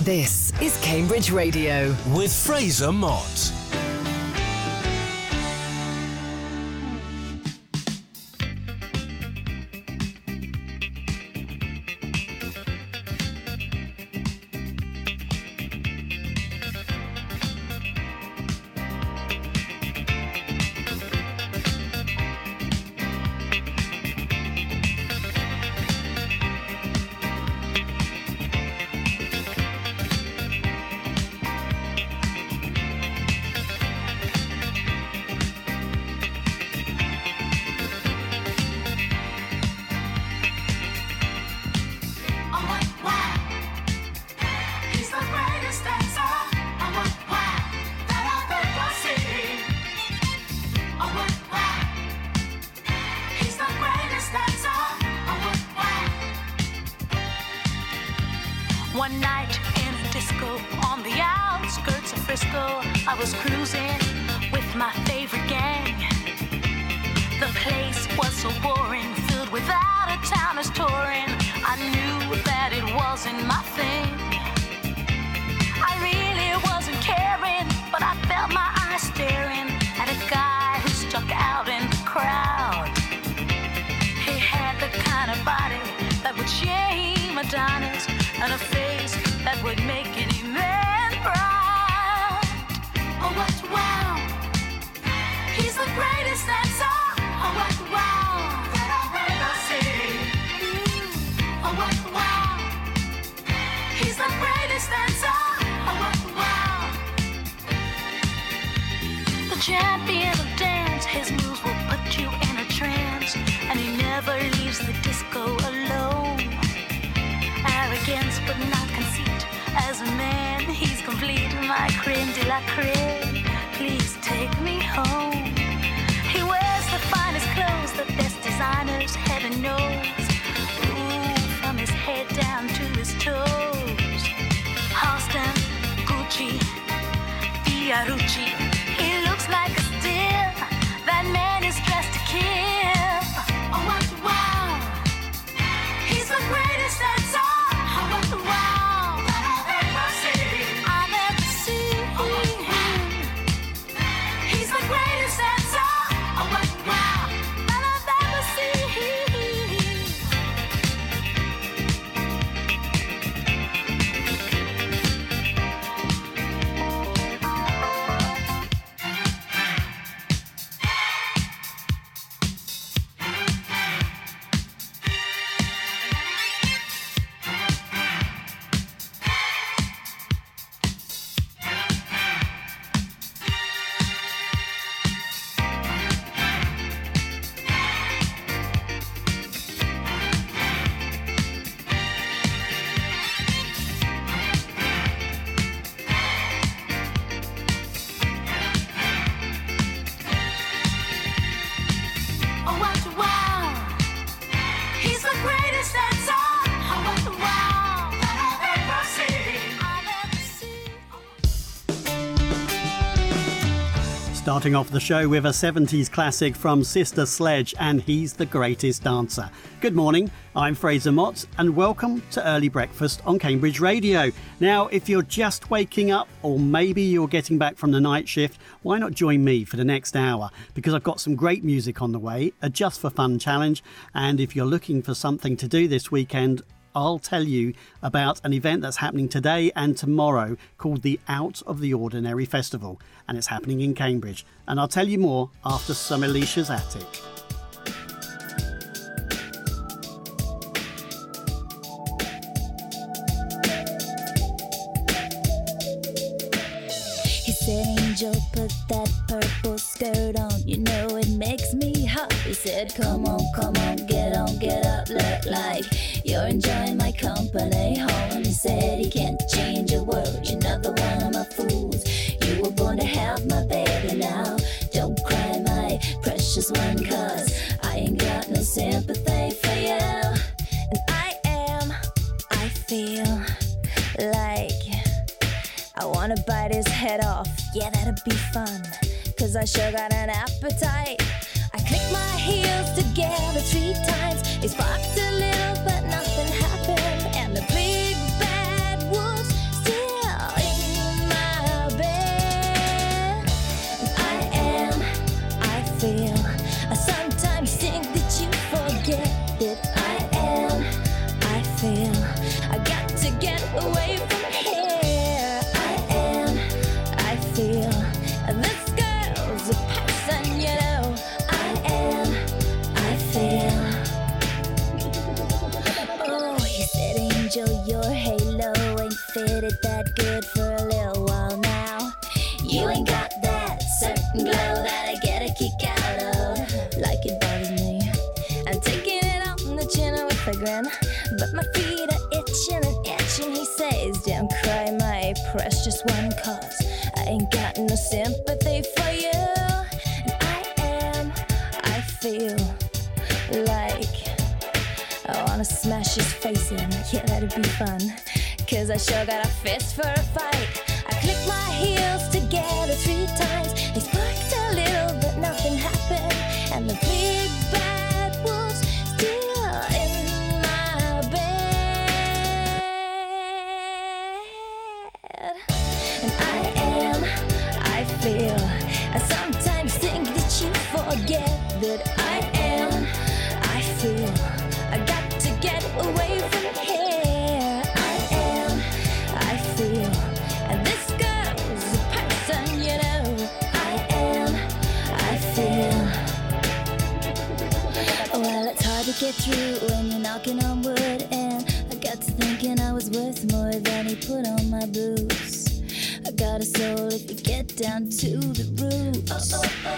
This is Cambridge Radio with Fraser Mott. One night in a disco on the outskirts of Frisco, I was cruising with my favorite gang. The place was so boring, filled with out-of-towners touring. I knew that it wasn't my thing. I really wasn't caring, but I felt my eyes staring at a guy who stuck out in the crowd. He had the kind of body that would shame Adonis, and a face that would make any man proud. Oh, what wow! He's the greatest dancer. Oh, what wow! That I've ever seen. Oh, what wow! He's the greatest dancer. Oh, what wow! The champion of dance, his moves will put you in a trance, and he never leaves the disco alone. Arrogance but not conceit. As a man, he's complete. My creme de la creme. Please take me home. He wears the finest clothes, the best designers, heaven knows. Ooh, from his head down to his toes. Halston, Gucci, Fiorucci. He looks like a steal. That man is dressed to kill. Oh, what wow! He's the greatest dancer. Wow, that I've ever seen. He's the greatest dancer. Oh, wow, that I've ever Starting off the show with a 70s classic from Sister Sledge and He's the Greatest Dancer. Good morning, I'm Fraser Mott and welcome to Early Breakfast on Cambridge Radio. Now, if you're just waking up or maybe you're getting back from the night shift, why not join me for the next hour? Because I've got some great music on the way, a Just for Fun challenge, and if you're looking for something to do this weekend, I'll tell you about an event that's happening today and tomorrow called the Out of the Ordinary Festival, and it's happening in Cambridge. And I'll tell you more after some Alicia's Attic. He said, Angel, put that purple skirt on. You know it makes me hot. He said, come on, get up, look like you're enjoying my company. Holland, he said, he can't change your world. You're not the one of my fools. You were born to have my baby now. Don't cry, my precious one, cause I ain't got no sympathy for you. And I feel like I wanna bite his head off. Yeah, that'd be fun, cause I sure got an appetite. I clicked my heels together 3 times. It sparked a little, but nothing happened. And the big bad wolves still feel I got to get away from here. I feel this girl's a person, you know. I feel. Oh, he said, Angel, your halo ain't fitted that good for a little while now. You ain't got that certain glow that I get a kick out of. Like it bothers me. I'm taking it on the chin with a grin, but my feet are itching and itching. He says, don't cry, my precious one, cause I ain't got no sympathy for you. And I feel like I wanna smash his face in. Yeah, that'd be fun, cause I sure got a fist for a fight. I clicked my heels together 3 times. They sparked a little, but nothing happened. And the big bad wolf's still in my bed. And I feel, I sometimes think that you forget that I feel, I got to get away from here. I feel, and this girl's a person, you know. I feel. Well, it's hard to get through when you're knocking on wood, and I got to thinking I was worth more than he put on my boots. I got a soul if you get down to the roots.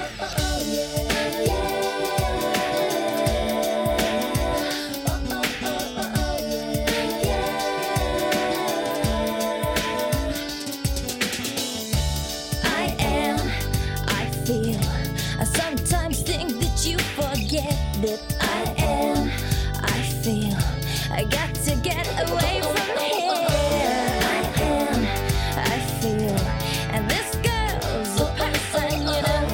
I feel. I sometimes think that you forget that I feel. I got to get away from here. I feel. And this girl's a person, you know.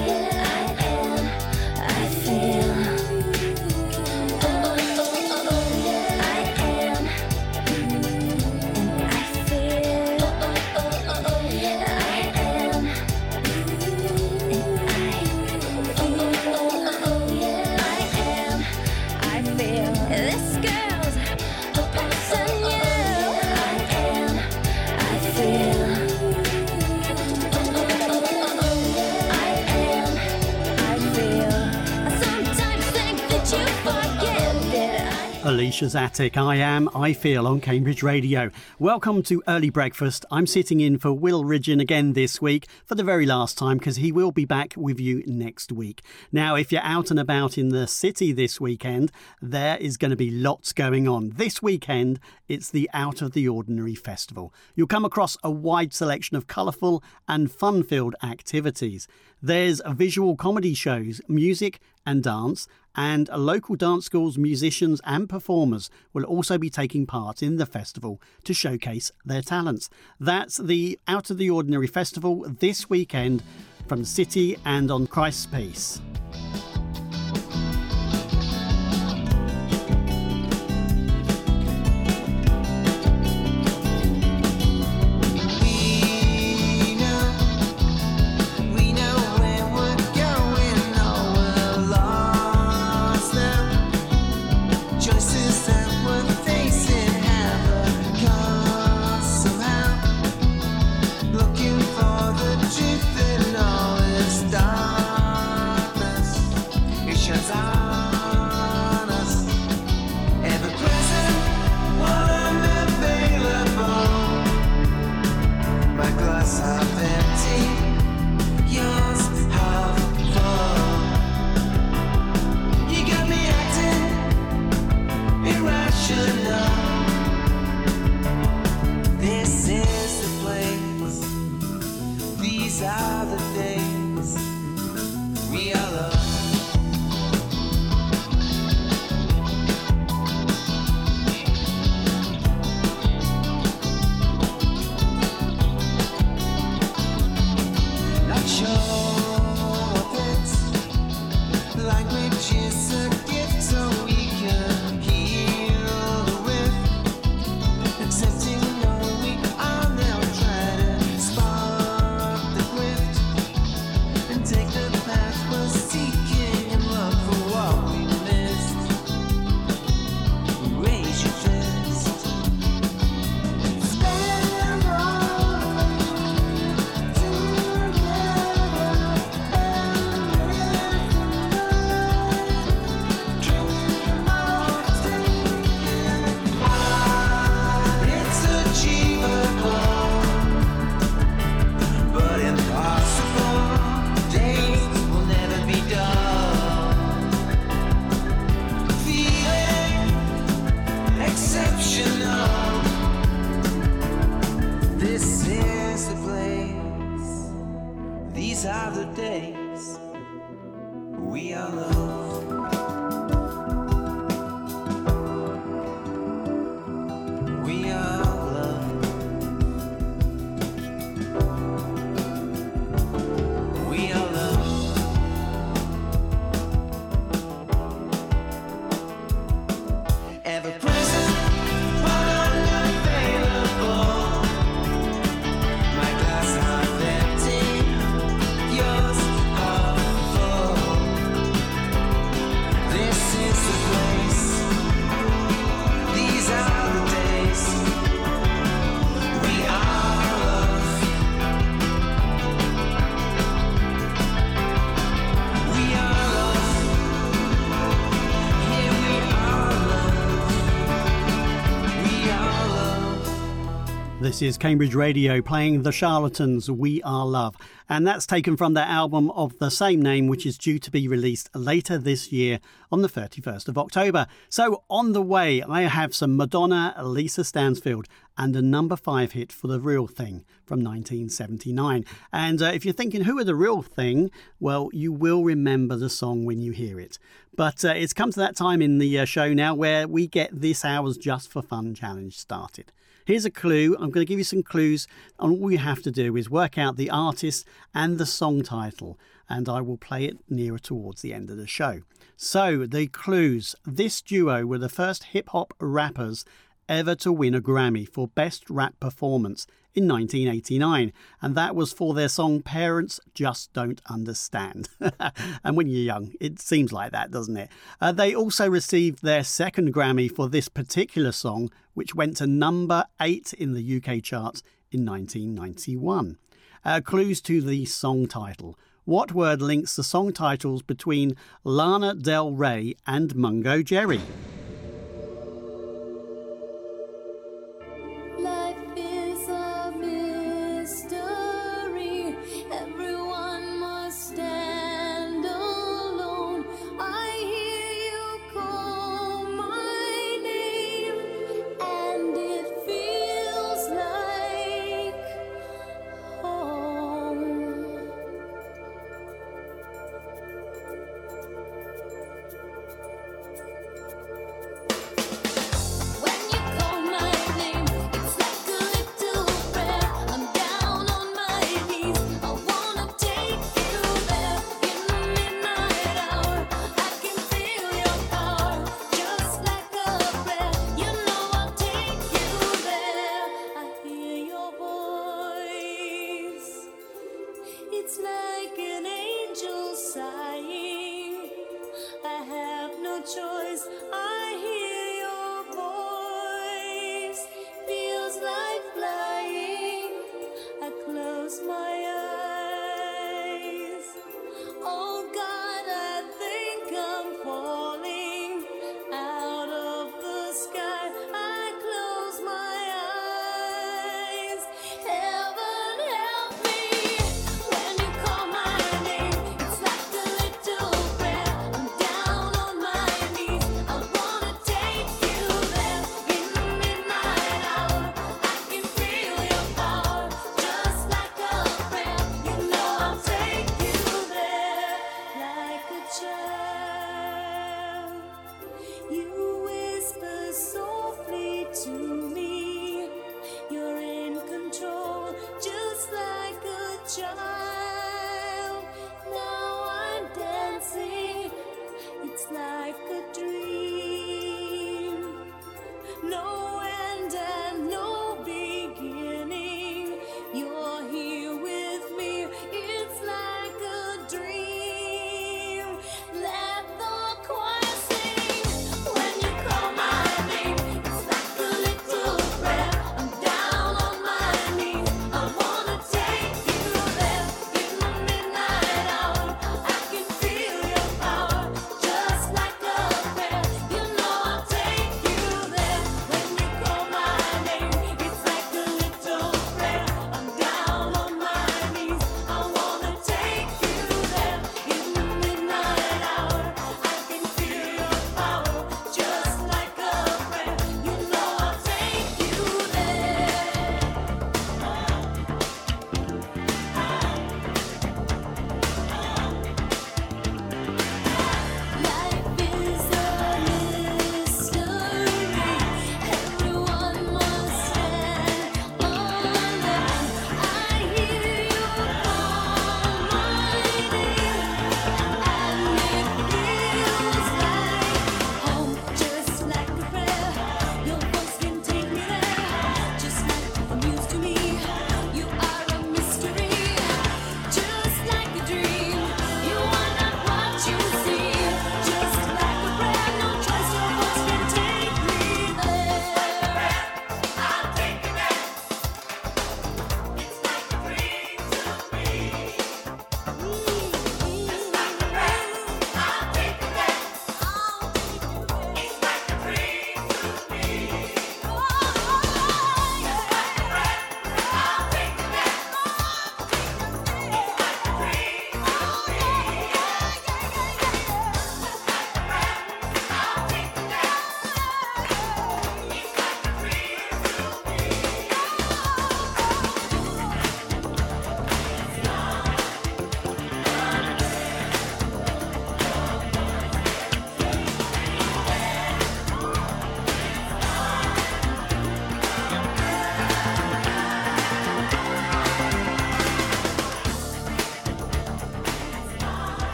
I feel. This girl's a person, you know. I feel. I sometimes think that you forget that Alicia's Attic, I Feel on Cambridge Radio. Welcome to Early Breakfast. I'm sitting in for Will Ridgeon again this week for the very last time, because he will be back with you next week. Now, if you're out and about in the city this weekend, there is going to be lots going on. This weekend, it's the Out of the Ordinary Festival. You'll come across a wide selection of colourful and fun-filled activities. There's visual comedy shows, music and dance, and local dance schools, musicians and performers will also be taking part in the festival to showcase their talents. That's the Out of the Ordinary Festival this weekend from the city and on Christ's Peace. Looking for the truth in all its darkness. is the place, these are the days we are loved. We are loved. We are loved. Ever present, but unavailable. My glass half empty, yours half full. This is the place. These are the days. We are loved. We are loved. Here we are loved. We are loved. This is Cambridge Radio playing The Charlatans, We Are Love. And that's taken from their album of the same name, which is due to be released later this year on the 31st of October. So on the way, I have some Madonna, Lisa Stansfield, and a number 5 hit for The Real Thing from 1979. And if you're thinking, who are The Real Thing? Well, you will remember the song when you hear it. But it's come to that time in the show now where we get this hour's Just for Fun challenge started. Here's a clue. I'm going to give you some clues, and all you have to do is work out the artist and the song title, and I will play it nearer towards the end of the show. So, the clues. This duo were the first hip-hop rappers ever to win a Grammy for Best Rap Performance in 1989, and that was for their song Parents Just Don't Understand. And when you're young, it seems like that, doesn't it? They also received their second Grammy for this particular song, which went to number 8 in the UK charts in 1991. Clues to the song title. What word links the song titles between Lana Del Rey and Mungo Jerry? Life is a mystery. Everyone must stand alone. I hear you call my name, and it feels like home.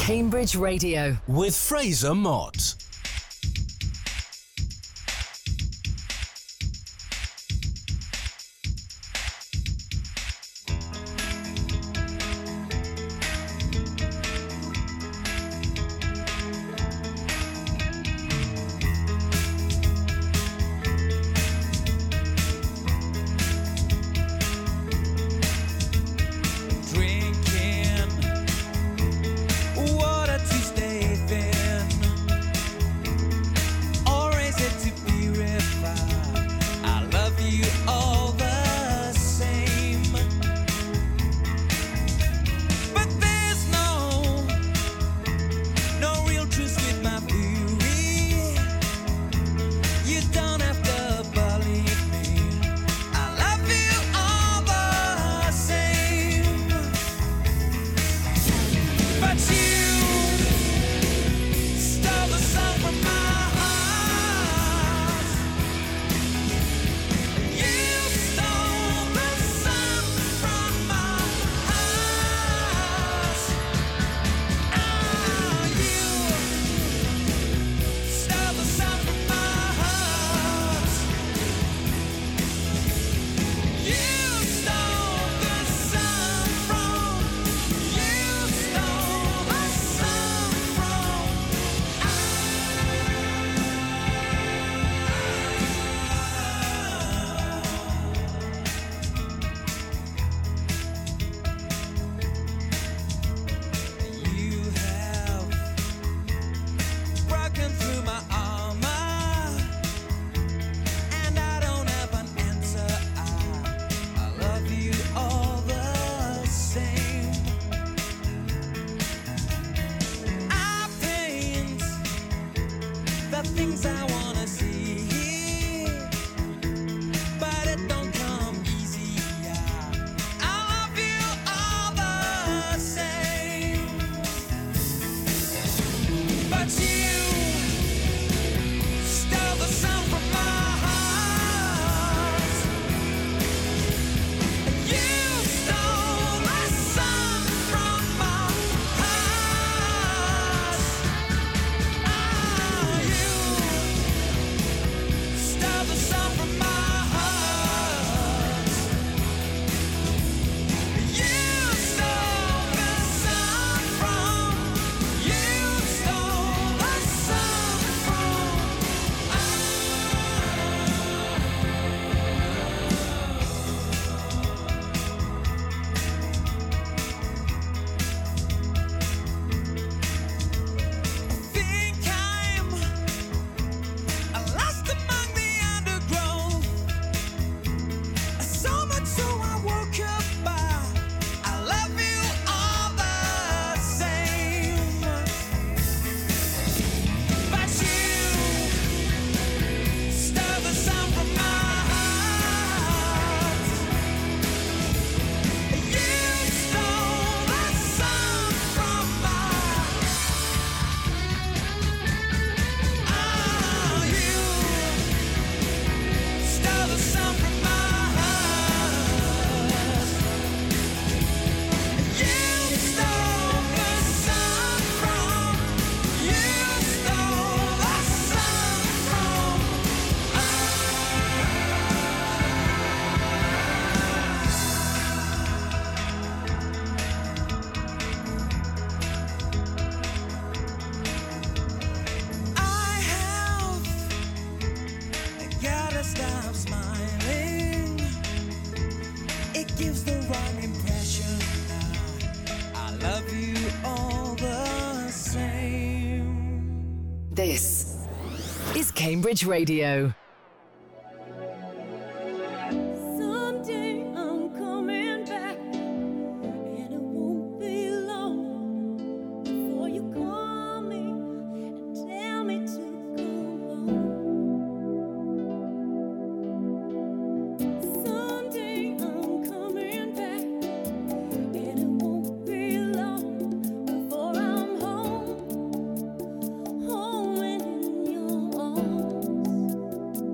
Cambridge Radio. With Fraser Mott. This is Cambridge Radio. Someday I'm coming back, and it won't be long before you call me and tell me to come home. Someday I'm coming back, and it won't be long before I'm home, home and in your arms.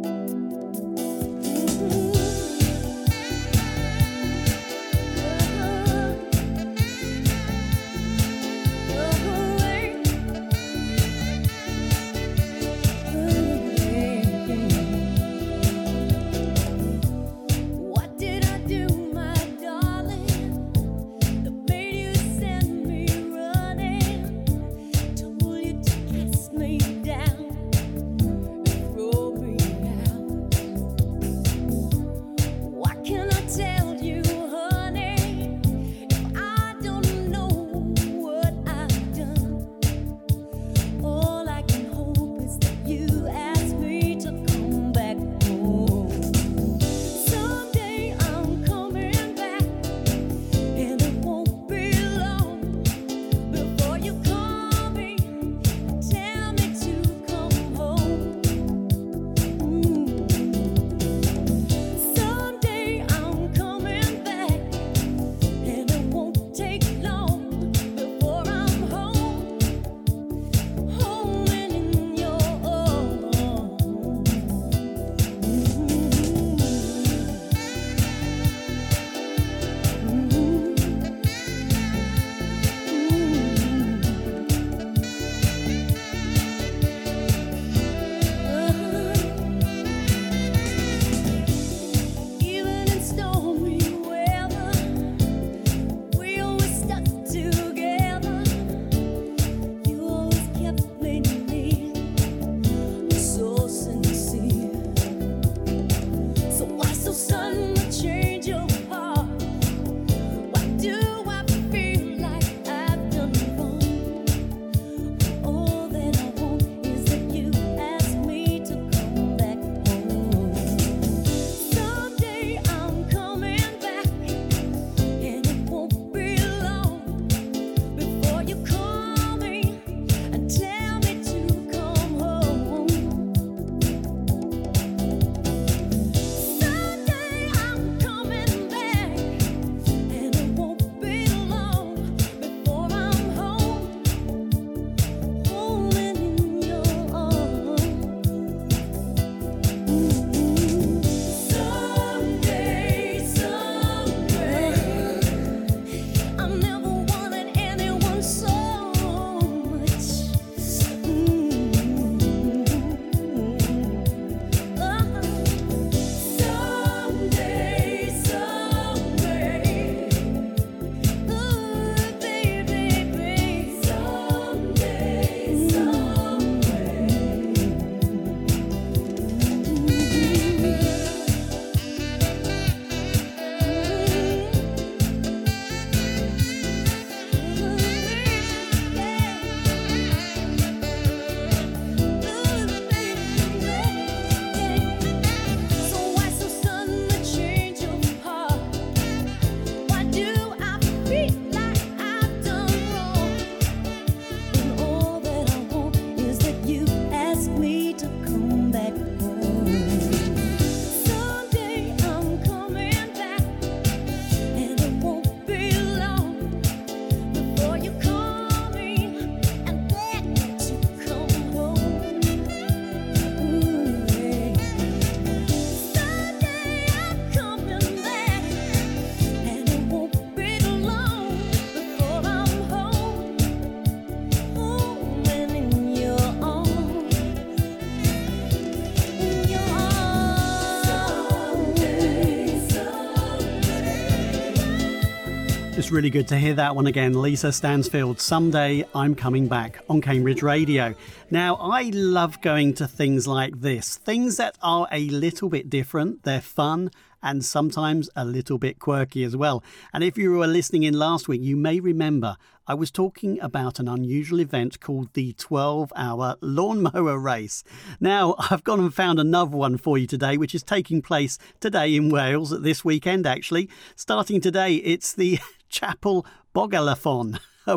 really good to hear that one again. Lisa Stansfield, Someday I'm Coming Back on Cambridge Radio. Now, I love going to things like this, things that are a little bit different, they're fun, and sometimes a little bit quirky as well. And if you were listening in last week, you may remember I was talking about an unusual event called the 12-hour lawnmower race. Now, I've gone and found another one for you today, which is taking place today in Wales, this weekend actually. Starting today, it's the Chapel Bogalathon. A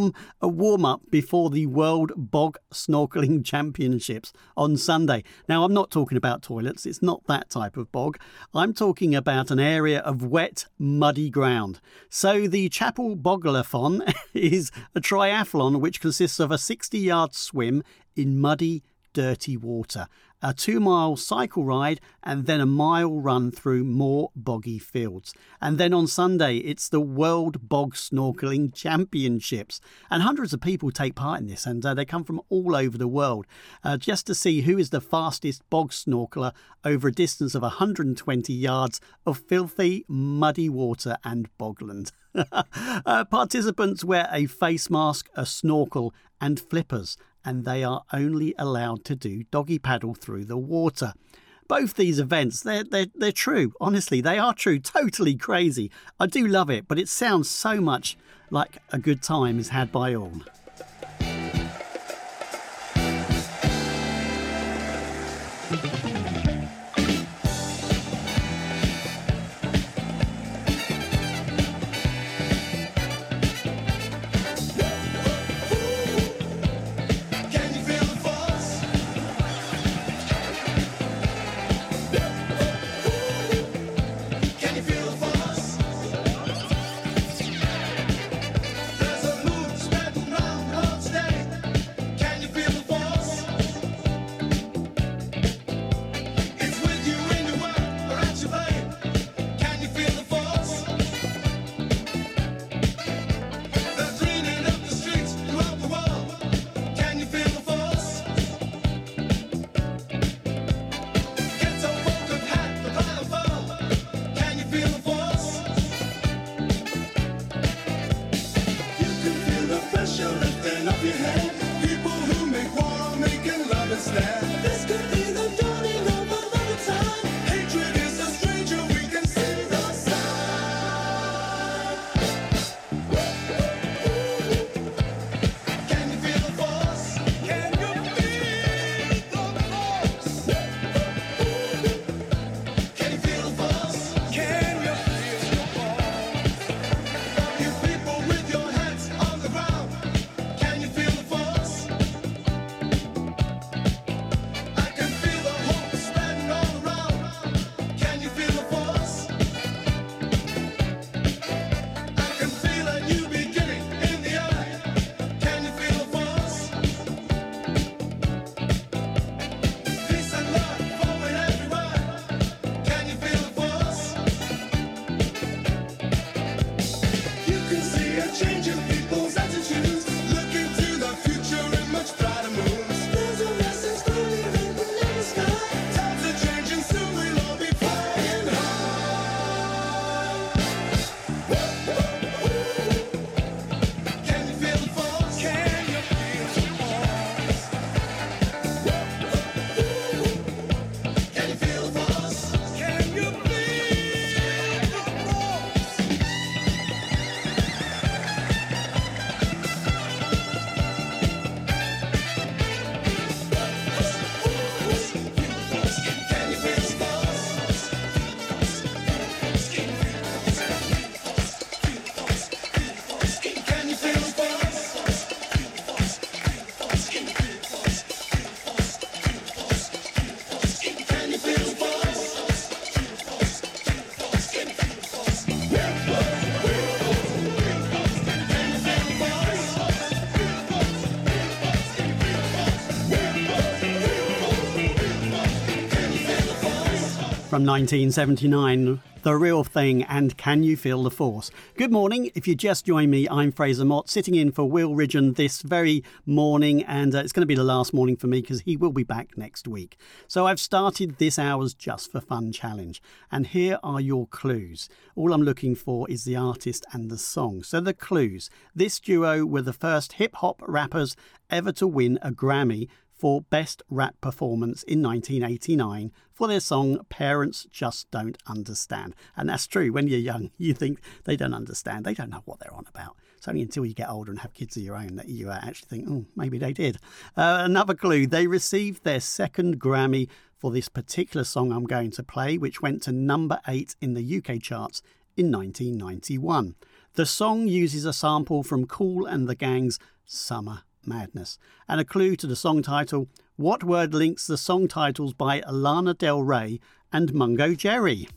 warm-up before the World Bog Snorkeling Championships on Sunday. Now, I'm not talking about toilets. It's not that type of bog. I'm talking about an area of wet, muddy ground. So the Chapel Bogalathon is a triathlon which consists of a 60-yard swim in muddy, dirty water, a 2-mile cycle ride, and then a mile run through more boggy fields. And then on Sunday, it's the World Bog Snorkeling Championships. And hundreds of people take part in this, and they come from all over the world just to see who is the fastest bog snorkeler over a distance of 120 yards of filthy, muddy water and bogland. Participants wear a face mask, a snorkel, and flippers, and they are only allowed to do doggy paddle through the water. Both these events, they're true. Honestly, they are true. Totally crazy. I do love it, but it sounds so much like a good time is had by all. From 1979, The Real Thing and Can You Feel the Force? Good morning. If you just joined me, I'm Fraser Mott, sitting in for Will Ridgeon this very morning, and it's going to be the last morning for me because he will be back next week. So I've started this hour's Just for Fun challenge, and here are your clues. All I'm looking for is the artist and the song. So the clues. This duo were the first hip-hop rappers ever to win a Grammy for Best Rap Performance in 1989 for their song Parents Just Don't Understand. And that's true. When you're young, you think they don't understand. They don't know what they're on about. It's only until you get older and have kids of your own that you actually think, oh, maybe they did. Another clue, they received their second Grammy for this particular song I'm going to play, which went to number 8 in the UK charts in 1991. The song uses a sample from Kool and the Gang's Summer Madness. And a clue to the song title, what word links the song titles by Lana Del Rey and Mungo Jerry?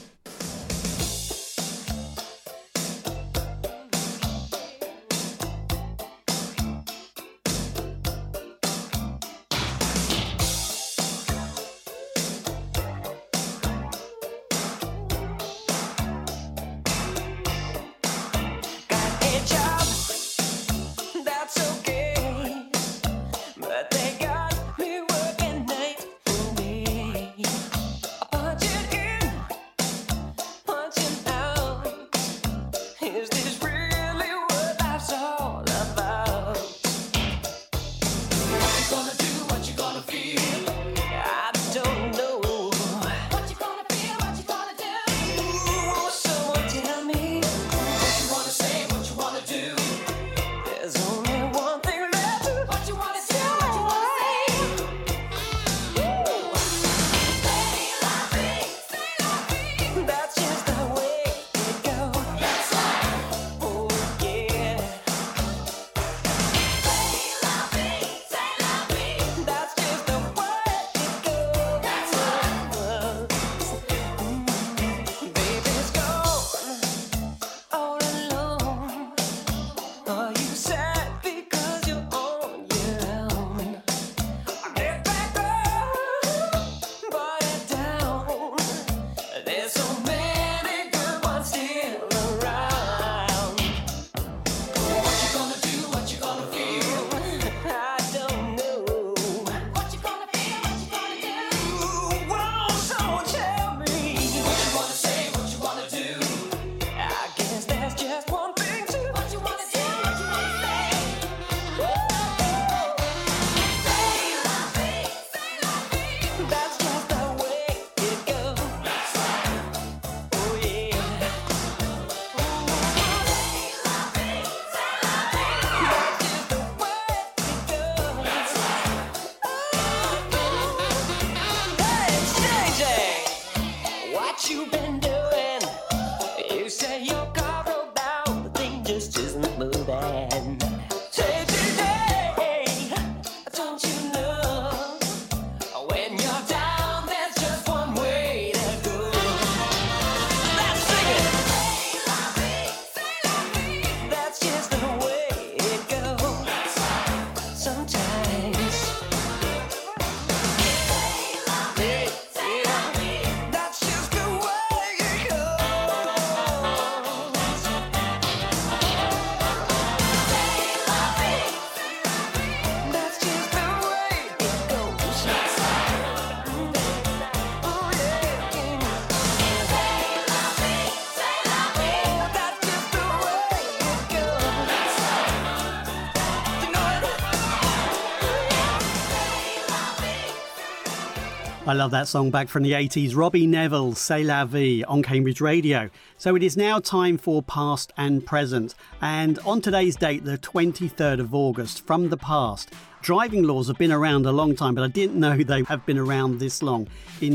I love that song back from the 80s. Robbie Neville, C'est la vie on Cambridge Radio. So it is now time for Past and Present. And on today's date, the 23rd of August, from the past, driving laws have been around a long time, but I didn't know they have been around this long. In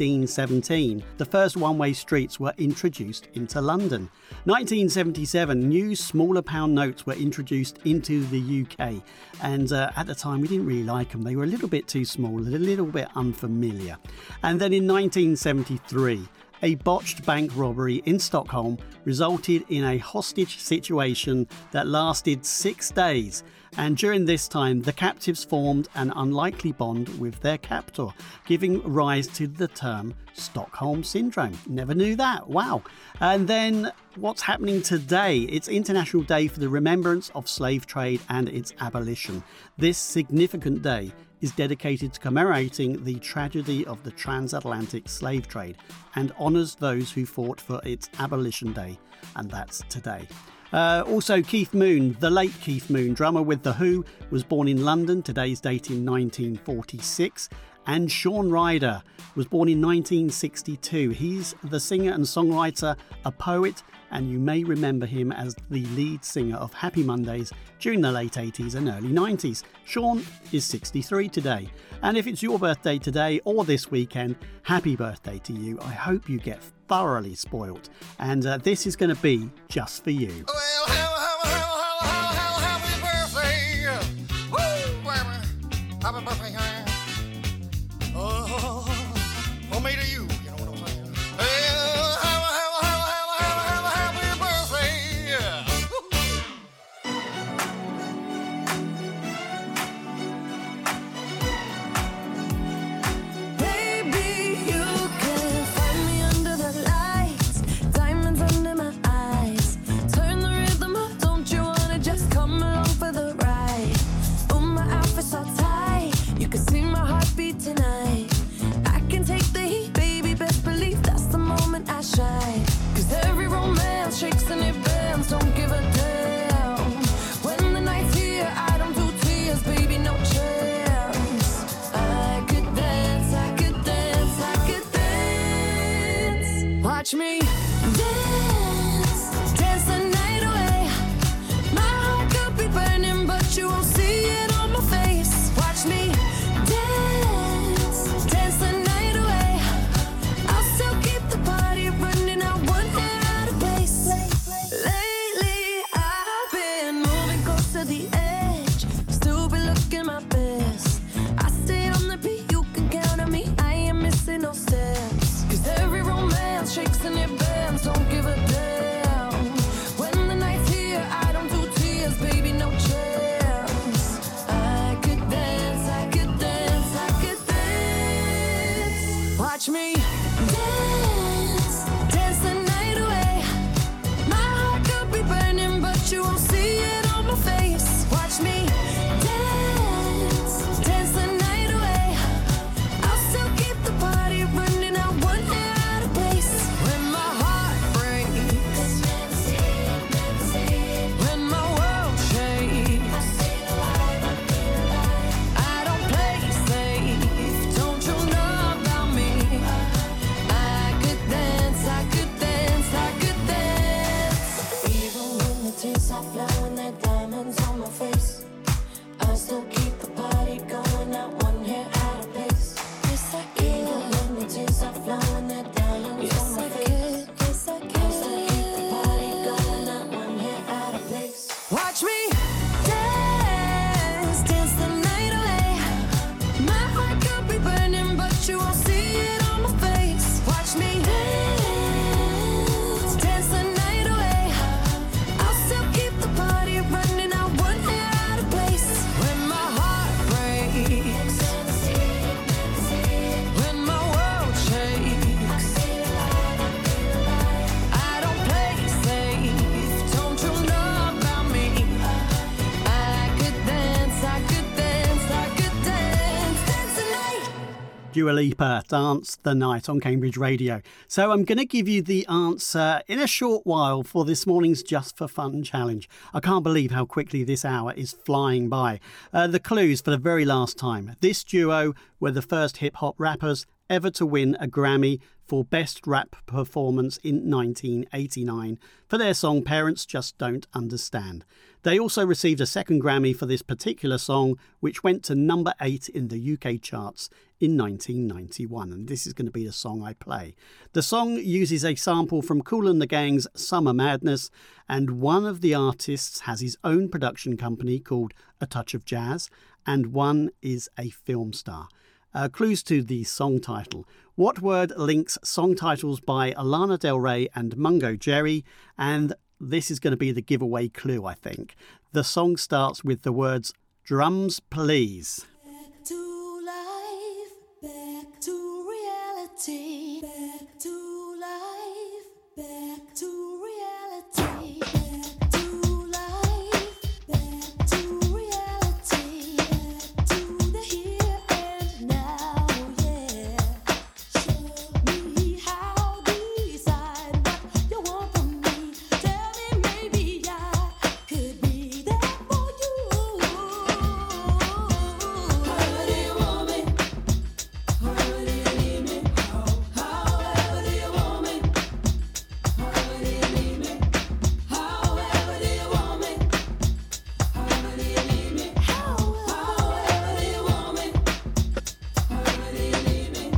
1617, the first one-way streets were introduced into London. 1977, new smaller pound notes were introduced into the UK. And at the time, we didn't really like them. They were a little bit too small, a little bit unfamiliar. And then in 1973, a botched bank robbery in Stockholm resulted in a hostage situation that lasted 6 days. And during this time, the captives formed an unlikely bond with their captor, giving rise to the term Stockholm Syndrome. Never knew that. Wow. And then what's happening today? It's International Day for the Remembrance of Slave Trade and its Abolition. This significant day is dedicated to commemorating the tragedy of the transatlantic slave trade and honours those who fought for its abolition day, and that's today. Also, Keith Moon, the late Keith Moon, drummer with The Who, was born in London, today's date in 1946. And Shaun Ryder was born in 1962. He's the singer and songwriter, a poet, and you may remember him as the lead singer of Happy Mondays during the late 80s and early 90s. Shaun is 63 today. And if it's your birthday today or this weekend, happy birthday to you. I hope you get thoroughly spoiled. And this is going to be just for you. Well, happy birthday. Woo, baby. Happy birthday. For me to you, you know what I'm saying? Well, happy birthday. Baby, you can find me under the lights, diamonds under my eyes. Turn the rhythm up, don't you wanna just come along for the ride? Oh, my outfit's all tight, you can see my heartbeat tonight. I can take the heat, baby, best believe that's the moment I shine. 'Cause every romance shakes and it bends, don't give a damn. When the night's here, I don't do tears, baby, no chance. I could dance, I could dance, I could dance. Watch me dance, dance the night away. My heart could be burning, but you won't see it on my face. Watch me dance, dance the night away. I'll still keep the party running, I won't get out of place. Lately, I've been moving close to the edge, still be looking my best. I stay on the beat, you can count on me, I ain't missing no steps. 'Cause every romance shakes and it bends, don't give a damn. When the night's here, I don't do tears, baby, no chance. I could dance, I could dance, I could dance. Watch me dance, dance the night away. My heart could be burning, but you won't see it on my face. Watch me dance, dance the night away. I'll still keep the party running, I won't get out of place. When my heart breaks, when my world shakes, I don't play safe, don't you know about me? I could dance, I could dance, I could dance. Even when the tears are flowing, they're diamonds on my face, I still keep the party going, not one hair out of place. Yes, I can. Even when the tears are flowing, they're diamonds on my face. Yes, I can. I still keep the party going, not one hair out of place. Watch me dance, dance the night away. My heart could be burning, but you won't see it on my face. Watch me dance, dance the night away. I'll still keep the party running, I won't get out of place. When my heart breaks, when my world shakes, I don't play safe, don't you know about me? I could dance, I could dance, I could dance, dance the night. Dua Lipa, Dance the Night on Cambridge Radio. So I'm going to give you the answer in a short while for this morning's Just for Fun challenge. I can't believe how quickly this hour is flying by. The clues for the very last time. This duo were the first hip-hop rappers ever to win a Grammy for Best Rap Performance in 1989 for their song Parents Just Don't Understand. They also received a second Grammy for this particular song, which went to number 8 in the UK charts in 1991, and this is going to be the song I play. The song uses a sample from Kool and the Gang's Summer Madness, and one of the artists has his own production company called A Touch of Jazz, and one is a film star. Clues to the song title. What word links song titles by Lana Del Rey and Mungo Jerry? And this is going to be the giveaway clue, I think. The song starts with the words, "Drums, please." Back to life, back to reality, back to life, back to reality, back to life, back to reality, back to the here and now, yeah. Show me how, decide what you want from me. Tell me maybe I could be there for you. However do you want me? However do you need me? However do you want me? However do you need me? However do you want me? However do you need me? However do you want me? However do you need me?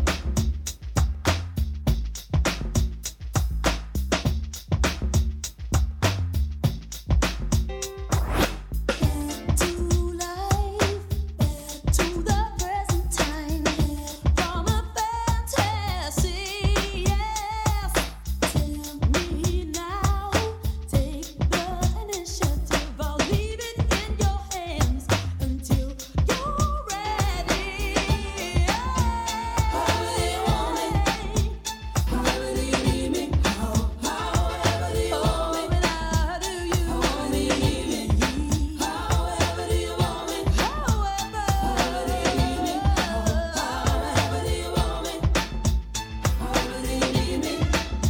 Back to life, back to the present time, from a fantasy, yes. Tell me now, take the initiative. I'll leave it in your hands until you're ready. However do you want me? However do you need me? However do you want me? However do you want me? However do you want me? However do you need me? However do you want me? However do you need me?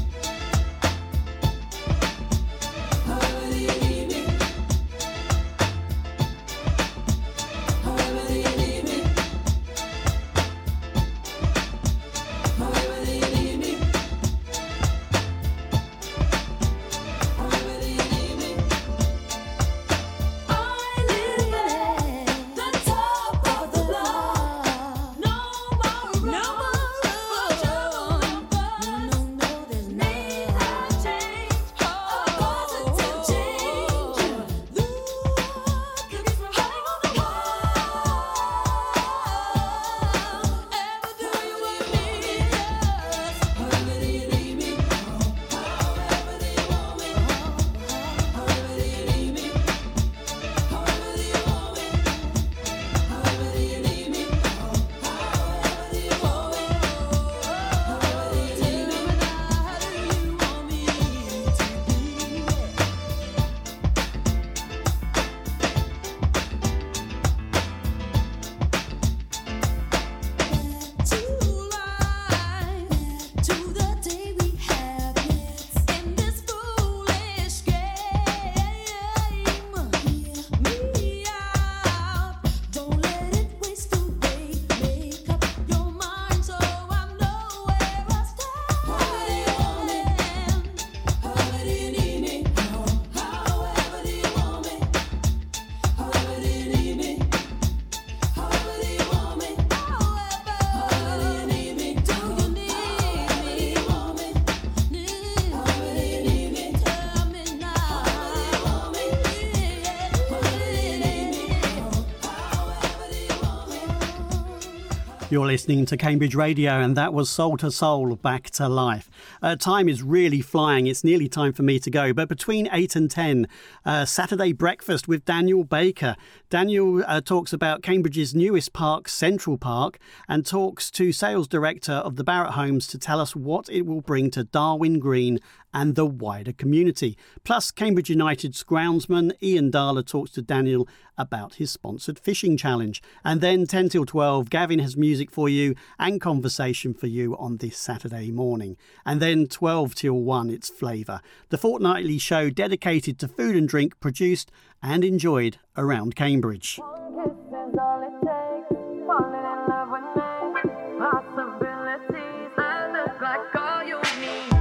However do you need me? However do you need me? However do you need me? However do you need me? I live at the top of the block. No more road, traveling bus. There's need a change, a positive change. Look at me hang on the wall. Ever do you want me? Yes. However do you need me? However do you want me? However do you need me? However do you want me? However do you need me? However do you want me? However do you need me? How do you want me to life, to the day we have in this foolish game. Hear me out, don't let it waste away. Make up your mind so I know where I stand. However do you want me? However do you need me? However do you want me? However do you need me? However do you want me? However do you need me? Do you need me? However do you want me? However do you need me? Tell me now. However do you want me? However do you need me? However do you want me? You're listening to Cambridge Radio, and that was Soul to Soul, Back to Life. Time is really flying. It's nearly time for me to go. But between 8 and 10, Saturday Breakfast with Daniel Baker. Daniel talks about Cambridge's newest park, Central Park, and talks to sales director of the Barratt Homes to tell us what it will bring to Darwin Green and the wider community. Plus, Cambridge United's groundsman Ian Darla talks to Daniel about his sponsored fishing challenge. And then 10 till 12, Gavin has music for you and conversation for you on this Saturday morning. And then 12 till 1, it's Flavour, the fortnightly show dedicated to food and drink produced and enjoyed around Cambridge. One kiss is all it takes. Falling in love with me. Possibilities that look like all you need.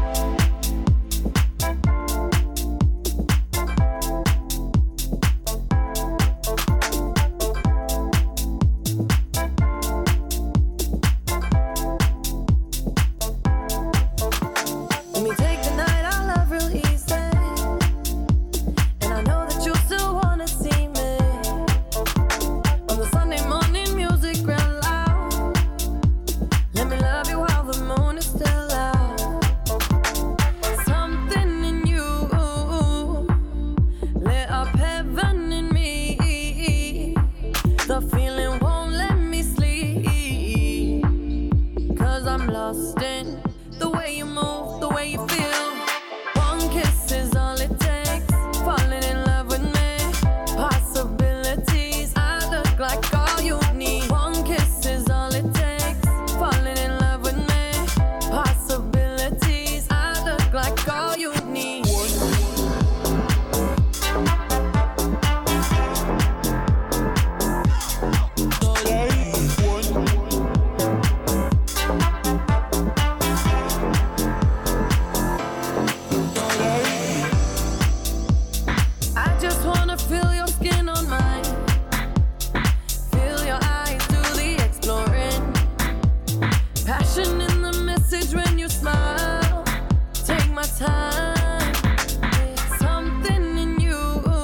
Let me take the night I love real easy. And I know that you still wanna see me. On the Sunday morning music real loud. Let me love you while the moon is still out. Something in you lit up heaven in me. I'm lost in the way you move, the way you feel. One kiss is all it takes. Falling in love with me. Possibilities, I look like all you need. One kiss is all it takes. Falling in love with me. Possibilities, I look like all you need. I just wanna feel your skin on mine. Feel your eyes do the exploring. Passion in the message when you smile. Take my time. Something in you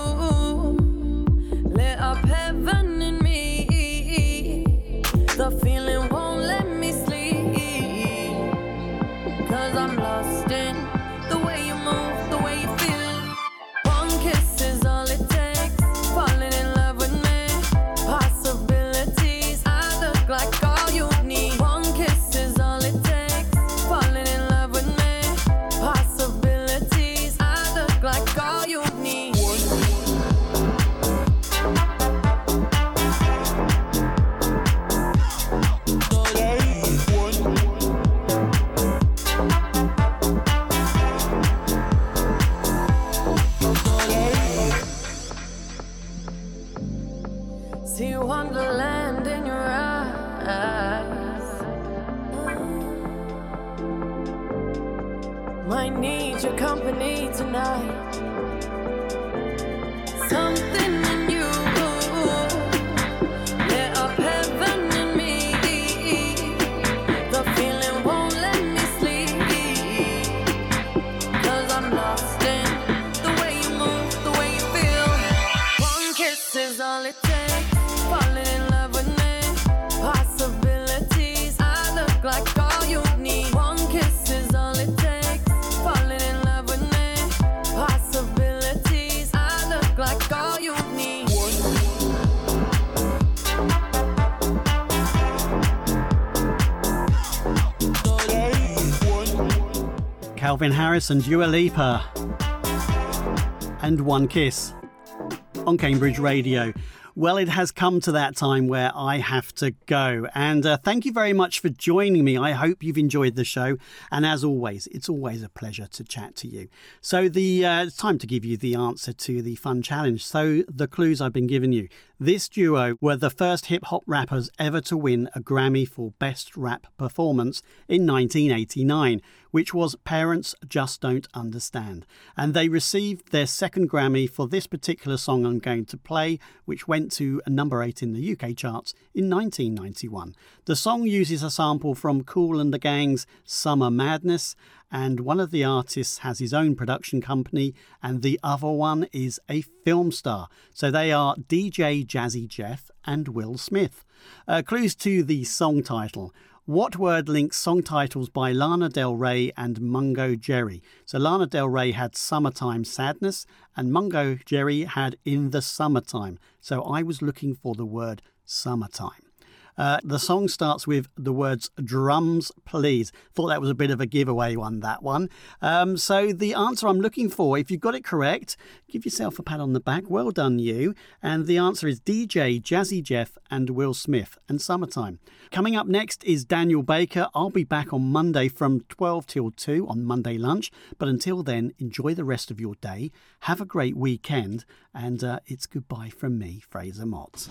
lit up heaven in me. The feeling won't let me sleep. 'Cause I'm lost in the way you move, the way you feel. One kiss is all it takes. Falling in love with me. Possibilities, I look like all you need. One kiss is all it takes. Falling in love with me. Possibilities, I look like all you need. See wonderland in your eyes. Might need your company tonight. Something in you lit up heaven in me. The feeling won't let me sleep. 'Cause I'm lost in the way you move, the way you feel. One kiss is all it takes. Falling in love with me. Possibilities, I look like all you need. One kiss is all it takes. Falling in love with me. Possibilities, I look like all you need. Calvin Harris and Dua Lipa. And One Kiss on Cambridge Radio. Well, it has come to that time where I have to go. And thank you very much for joining me. I hope you've enjoyed the show. And as always, it's always a pleasure to chat to you. So it's time to give you the answer to the fun challenge. So the clues I've been giving you. This duo were the first hip-hop rappers ever to win a Grammy for Best Rap Performance in 1989, which was Parents Just Don't Understand. And they received their second Grammy for this particular song I'm going to play, which went to a number 8 in the UK charts in 1991. The song uses a sample from Kool and the Gang's Summer Madness, and one of the artists has his own production company and the other one is a film star. So they are DJ Jazzy Jeff and Will Smith. Clues to the song title. What word links song titles by Lana Del Rey and Mungo Jerry? So Lana Del Rey had Summertime Sadness and Mungo Jerry had In the Summertime. So I was looking for the word summertime. The song starts with the words drums please. Thought that was a bit of a giveaway one, that one. So the answer I'm looking for, if you got it correct, give yourself a pat on the back. Well done you. And the answer is DJ, Jazzy Jeff and Will Smith and Summertime. Coming up next is Daniel Baker. I'll be back on Monday from 12 till 2 on Monday lunch. But until then, enjoy the rest of your day. Have a great weekend. And it's goodbye from me, Fraser Mott.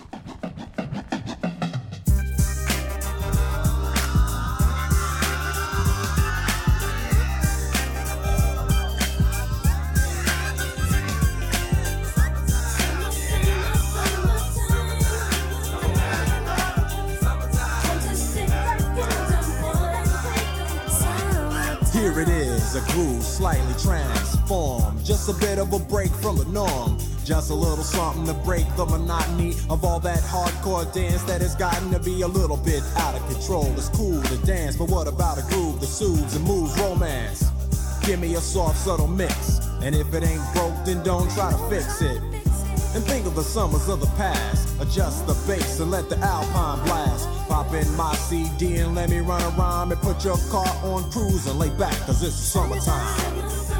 Here it is, a groove slightly transformed. Just a bit of a break from the norm. Just a little something to break the monotony of all that hardcore dance that has gotten to be a little bit out of control. It's cool to dance, but what about a groove that soothes and moves romance? Give me a soft, subtle mix, and if it ain't broke, then don't try to fix it. and think of the summers of the past. Adjust the bass and let the Alpine blast. Pop in my CD and let me run a rhyme and put your car on cruise and lay back, cause it's summertime.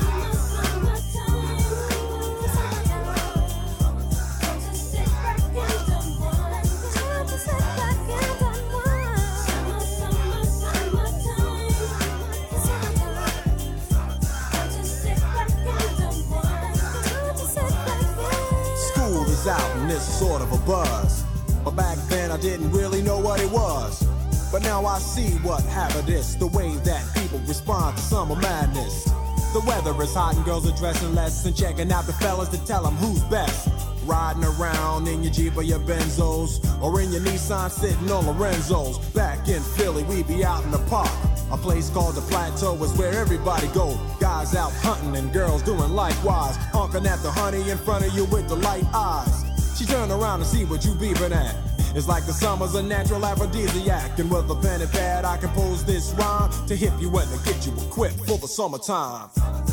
Out and it's sort of a buzz, but back then I didn't really know what it was. But now I see what happened is the way that people respond to summer madness. The weather is hot and girls are dressing less and checking out the fellas to tell them who's best. Riding around in your Jeep or your Benzos, or in your Nissan sitting on Lorenzo's. Back in Philly we be out in the park. A place called the Plateau is where everybody go. Guys out hunting and girls doing likewise. Honking at the honey in front of you with the light eyes. She turn around and see what you beeping at. It's like the summer's a natural aphrodisiac. And with a pen and pad I compose this rhyme to hip you and to get you equipped for the summertime.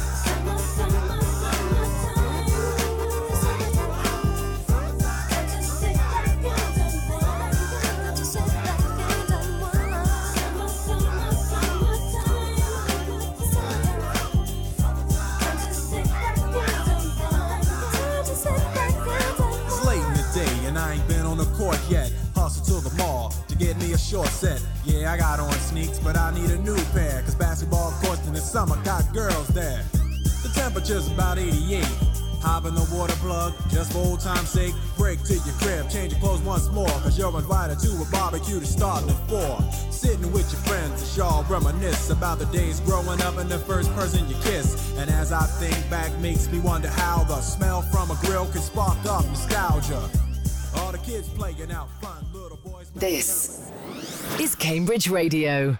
Yet, hustle to the mall to get me a short set. Yeah, I got on sneaks, but I need a new pair, cause basketball courts in the summer got girls there. The temperature's about 88. Hop in the water plug, just for old time's sake. Break to your crib, change your clothes once more, cause you're invited to a barbecue to start at 4. Sitting with your friends as y'all reminisce about the days growing up and the first person you kiss. And as I think back, makes me wonder how the smell from a grill can spark up nostalgia. All the kids playing out fun, little boys. This is Cambridge Radio.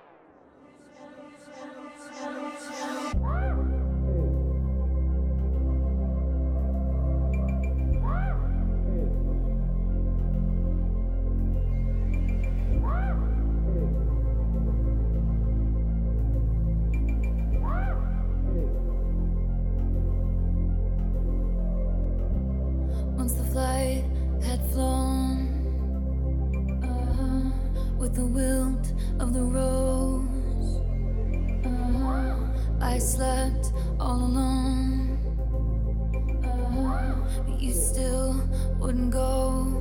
Once the flight had flown, with the wilt of the rose, I slept all alone, but you still wouldn't go.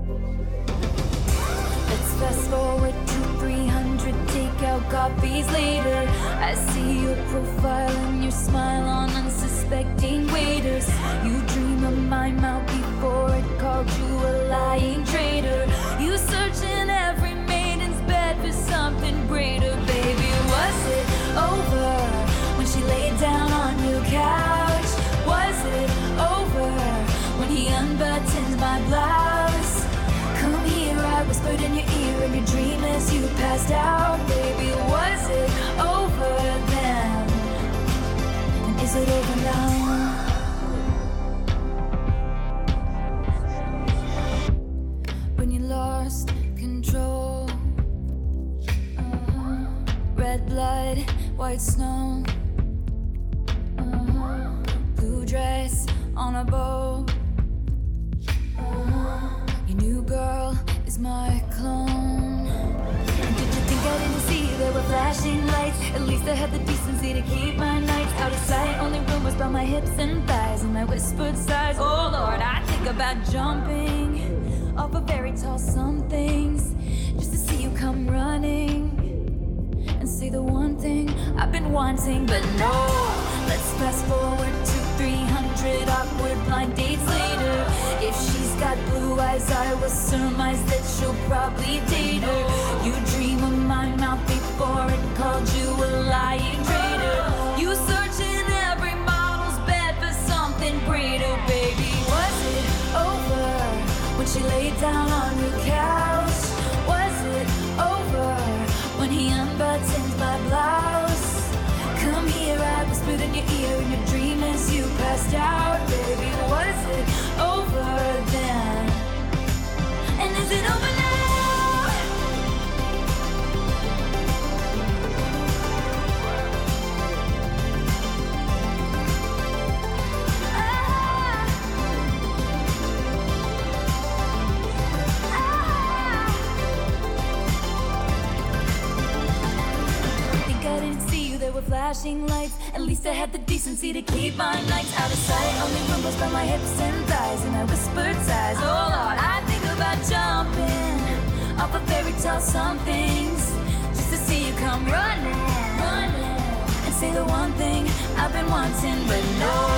Let's fast forward to 300 takeout copies later. I see your profile and your smile on unsuspecting waiters. You dream of my mouth before it called you a lying traitor. You search in every maiden's bed for something greater. Baby, was it over when she laid down on your couch? Was it over when he unbuttoned my blouse? Come here, I whispered in your ear in your dream as you passed out. Baby, was it over then? And is it over now? When you lost control, red blood, white snow, blue dress on a boat. Your new girl is my clone. And did you think I didn't see there were flashing lights? At least I had the decency to keep my nights out of sight. Only rumors about my hips and thighs and my whispered sighs. Oh Lord, I think about jumping off of very tall somethings just to see you come running and say the one thing I've been wanting. But no, let's fast forward to 300 awkward blind dates later. If she's got blue eyes, I will surmise that she'll probably date her. You dream of my mouth before it called you a lying traitor. You search in every model's bed for something greater. Baby, was it over when she laid down on your couch? Was it over when he unbuttoned my blouse? Come here, I whispered in your ear in your dream as you passed out. Baby, was it over then? And is it over now? couldn't see you, there were flashing lights. At least I had the decency to keep my nights out of sight. Only room was by my hips and thighs, and I whispered sighs. Oh Lord, I think about jumping off a fairy tale somethings, just to see you come running, and say the one thing I've been wanting, but no.